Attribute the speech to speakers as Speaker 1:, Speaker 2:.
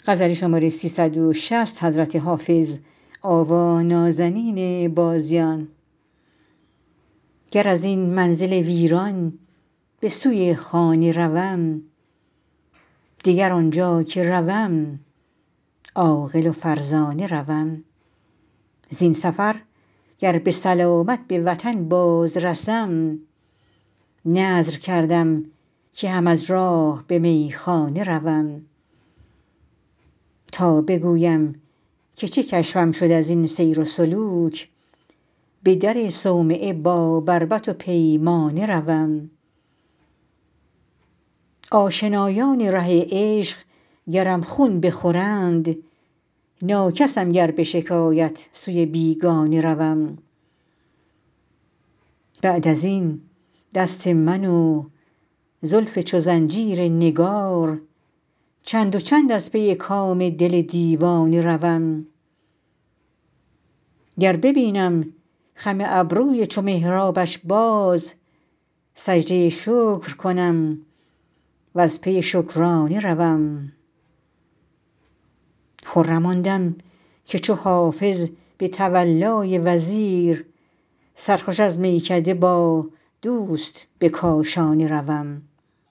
Speaker 1: گر از این منزل ویران به سوی خانه روم دگر آن جا که روم عاقل و فرزانه روم زین سفر گر به سلامت به وطن باز رسم نذر کردم که هم از راه به میخانه روم تا بگویم که چه کشفم شد از این سیر و سلوک به در صومعه با بربط و پیمانه روم آشنایان ره عشق گرم خون بخورند ناکسم گر به شکایت سوی بیگانه روم بعد از این دست من و زلف چو زنجیر نگار چند و چند از پی کام دل دیوانه روم گر ببینم خم ابروی چو محرابش باز سجده شکر کنم وز پی شکرانه روم خرم آن دم که چو حافظ به تولای وزیر سرخوش از میکده با دوست به کاشانه روم